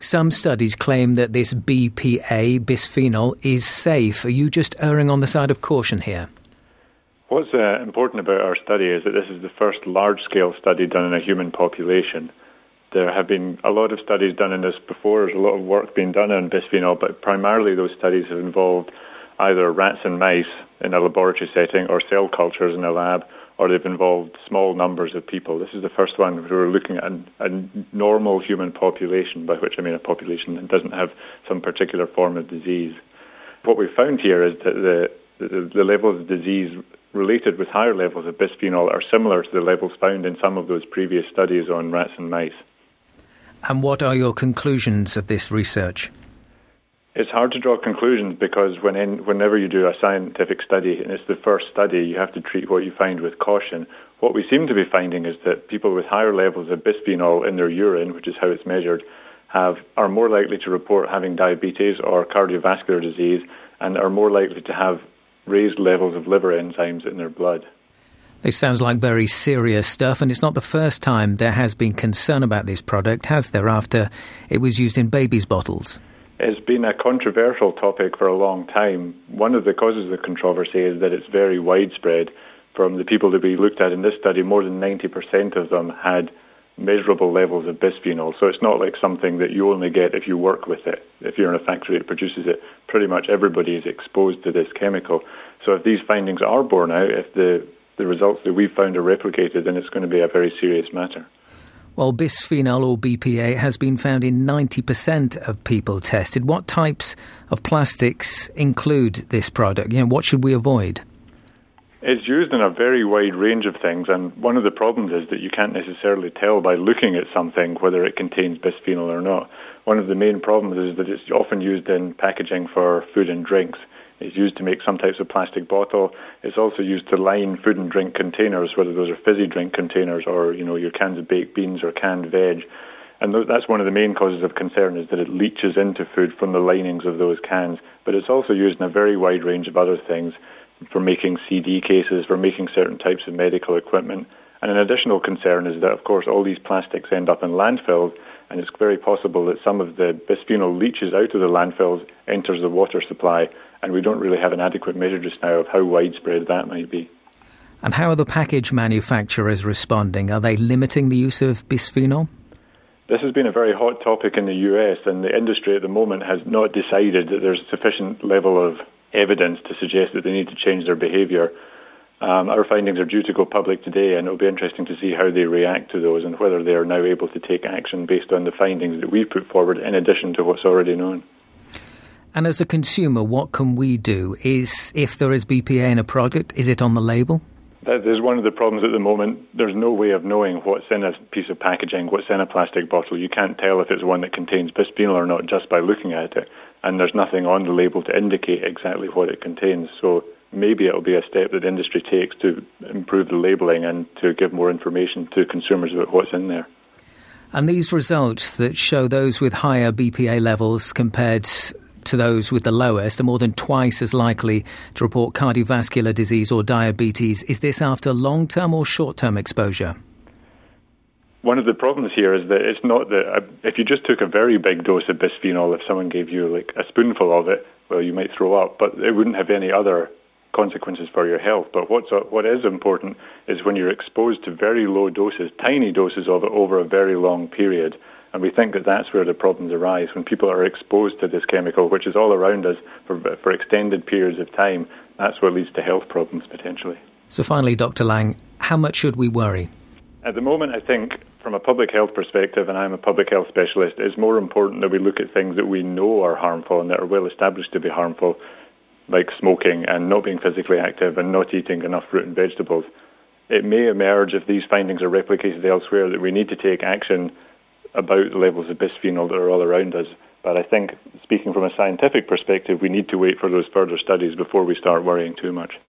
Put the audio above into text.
Some studies claim that this BPA, bisphenol, is safe. Are you just erring on the side of caution here? What's important about our study is that this is the first large-scale study done in a human population. There have been a lot of studies done in this before. There's a lot of work being done on bisphenol, but primarily those studies have involved either rats and mice in a laboratory setting or cell cultures in a lab, or they've involved small numbers of people. This is the first one where we're looking at a normal human population, by which I mean a population that doesn't have some particular form of disease. What we found here is that the levels of disease related with higher levels of bisphenol are similar to the levels found in some of those previous studies on rats and mice. And what are your conclusions of this research? It's hard to draw conclusions because whenever you do a scientific study, and it's the first study, you have to treat what you find with caution. What we seem to be finding is that people with higher levels of bisphenol in their urine, which is how it's measured, are more likely to report having diabetes or cardiovascular disease and are more likely to have raised levels of liver enzymes in their blood. This sounds like very serious stuff, and it's not the first time there has been concern about this product, has there, after it was used in babies' bottles? It's been a controversial topic for a long time. One of the causes of the controversy is that it's very widespread. From the people that we looked at in this study, more than 90% of them had measurable levels of bisphenol. So it's not like something that you only get if you work with it. If you're in a factory that produces it, pretty much everybody is exposed to this chemical. So if these findings are borne out, if the results that we've found are replicated, then it's going to be a very serious matter. Well, bisphenol or BPA has been found in 90% of people tested. What types of plastics include this product? What should we avoid? It's used in a very wide range of things, and one of the problems is that you can't necessarily tell by looking at something whether it contains bisphenol or not. One of the main problems is that it's often used in packaging for food and drinks. It's used to make some types of plastic bottle. It's also used to line food and drink containers, whether those are fizzy drink containers or, your cans of baked beans or canned veg. And that's one of the main causes of concern, is that it leaches into food from the linings of those cans. But it's also used in a very wide range of other things, for making CD cases, for making certain types of medical equipment. And an additional concern is that, of course, all these plastics end up in landfills, and it's very possible that some of the bisphenol leaches out of the landfills, enters the water supply, and we don't really have an adequate measure just now of how widespread that might be. And how are the package manufacturers responding? Are they limiting the use of bisphenol? This has been a very hot topic in the US, and the industry at the moment has not decided that there's sufficient level of evidence to suggest that they need to change their behaviour. Our findings are due to go public today, and it'll be interesting to see how they react to those and whether they are now able to take action based on the findings that we've put forward in addition to what's already known. And as a consumer, what can we do? If there is BPA in a product, is it on the label? That is one of the problems at the moment. There's no way of knowing what's in a piece of packaging, what's in a plastic bottle. You can't tell if it's one that contains bisphenol or not just by looking at it. And there's nothing on the label to indicate exactly what it contains. So maybe it'll be a step that the industry takes to improve the labelling and to give more information to consumers about what's in there. And these results that show those with higher BPA levels compared to those with the lowest are more than twice as likely to report cardiovascular disease or diabetes. Is this after long-term or short-term exposure? One of the problems here is that it's not that if you just took a very big dose of bisphenol, if someone gave you like a spoonful of it, well, you might throw up, but it wouldn't have any other consequences for your health. But what is important is when you're exposed to very low doses, tiny doses of it over a very long period. And we think that that's where the problems arise, when people are exposed to this chemical, which is all around us for extended periods of time. That's what leads to health problems potentially. So finally, Dr. Lang, how much should we worry? At the moment, I think from a public health perspective, and I'm a public health specialist, it's more important that we look at things that we know are harmful and that are well established to be harmful, like smoking and not being physically active and not eating enough fruit and vegetables. It may emerge, if these findings are replicated elsewhere, that we need to take action about the levels of bisphenol that are all around us. But I think, speaking from a scientific perspective, we need to wait for those further studies before we start worrying too much.